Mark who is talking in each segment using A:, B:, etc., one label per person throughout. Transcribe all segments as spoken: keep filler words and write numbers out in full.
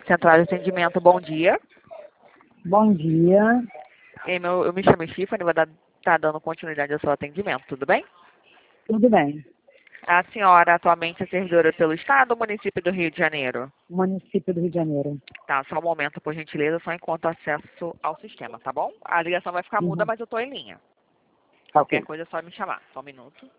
A: Central de Atendimento, bom dia.
B: Bom dia.
A: Ei, meu, eu me chamo Stephanie, vou estar tá dando continuidade ao seu atendimento, tudo bem?
B: Tudo bem.
A: A senhora atualmente é servidora pelo Estado ou município do Rio de Janeiro?
B: Município do Rio de Janeiro.
A: Tá, só um momento, por gentileza, só enquanto acesso ao sistema, tá bom? A ligação vai ficar muda,
B: Uhum.
A: mas eu tô em linha.
B: Tá
A: Qualquer
B: ok.
A: coisa é só me chamar. Só um minuto.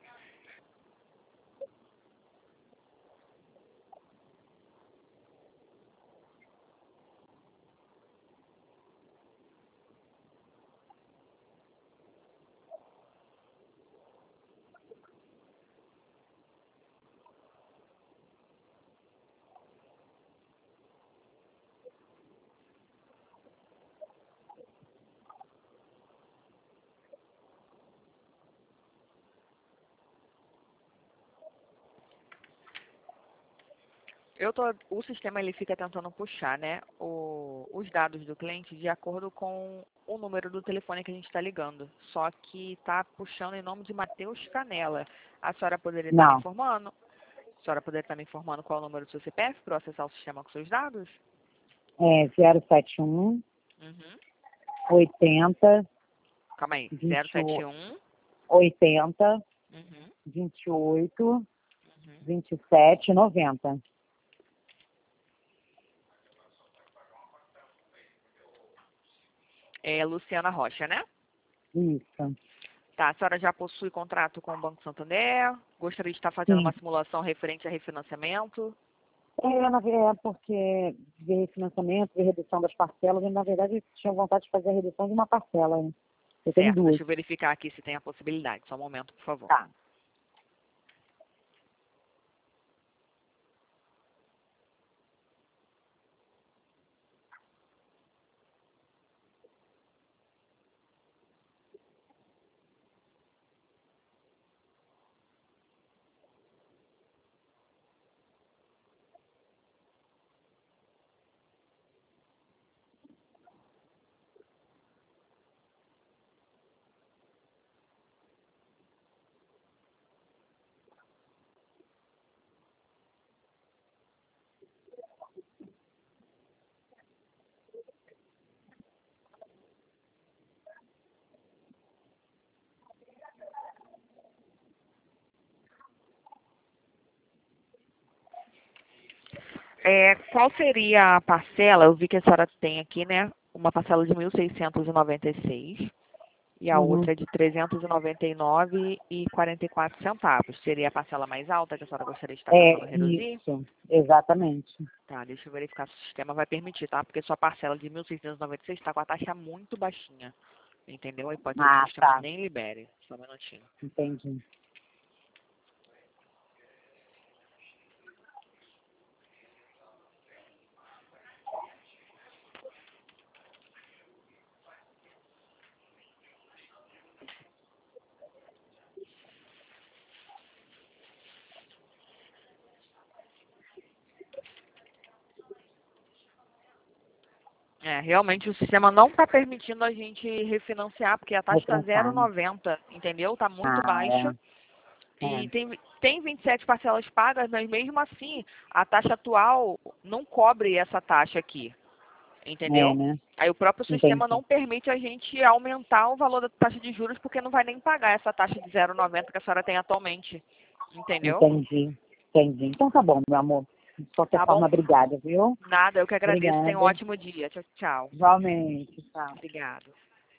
A: Eu tô, o sistema ele fica tentando puxar, né, o, os dados do cliente de acordo com o número do telefone que a gente está ligando. Só que está puxando em nome de Matheus Canela. A senhora poderia estar me
B: Não.
A: informando? A senhora poderia estar me informando qual é o número do seu C P F para eu acessar o sistema com seus dados?
B: É zero sete um,
A: Uhum.
B: oitenta,
A: Calma aí.
B: vinte,
A: zero sete um.
B: oitenta,
A: Uhum.
B: vinte e oito,
A: Uhum.
B: vinte e sete, noventa.
A: É Luciana Rocha, né?
B: Isso.
A: Tá, a senhora já possui contrato com o Banco Santander? Gostaria de estar fazendo
B: Sim.
A: uma simulação referente a refinanciamento?
B: É, na verdade, é porque ver refinanciamento, ver redução das parcelas, e na verdade eu tinha vontade de fazer a redução de uma parcela, né? Eu tenho
A: Certo,
B: duas.
A: deixa eu verificar aqui se tem a possibilidade. Só um momento, por favor.
B: Tá.
A: É, qual seria a parcela? Eu vi que a senhora tem aqui, né? Uma parcela de mil seiscentos e noventa e seis e a
B: Uhum.
A: outra é de trezentos e noventa e nove e quarenta e quatro centavos. Seria a parcela mais alta que a senhora gostaria de estar tentando
B: É
A: reduzir?
B: isso, exatamente.
A: Tá, deixa eu verificar se o sistema vai permitir, tá? Porque sua parcela de mil seiscentos e noventa e seis está com a taxa muito baixinha. Entendeu? Aí pode ser que o
B: Ah,
A: sistema
B: tá.
A: nem libere. Só um minutinho.
B: Entendi.
A: É, realmente o sistema não está permitindo a gente refinanciar, porque a taxa está
B: Repensar, né?
A: zero vírgula noventa, entendeu? Está muito
B: Ah,
A: baixa.
B: é. É.
A: E tem, tem vinte e sete parcelas pagas, mas mesmo assim, a taxa atual não cobre essa taxa aqui,
B: É,
A: entendeu?
B: né?
A: Aí o próprio sistema
B: Entendi.
A: não permite a gente aumentar o valor da taxa de juros, porque não vai nem pagar essa taxa de zero vírgula noventa que a senhora tem atualmente, entendeu?
B: Entendi. Entendi. Então tá bom, meu amor. De qualquer
A: Tá
B: forma,
A: bom?
B: obrigada, viu?
A: Nada, eu que agradeço. Tenha um
B: Obrigada.
A: ótimo dia. Tchau, tchau.
B: Igualmente. Tchau.
A: Obrigada.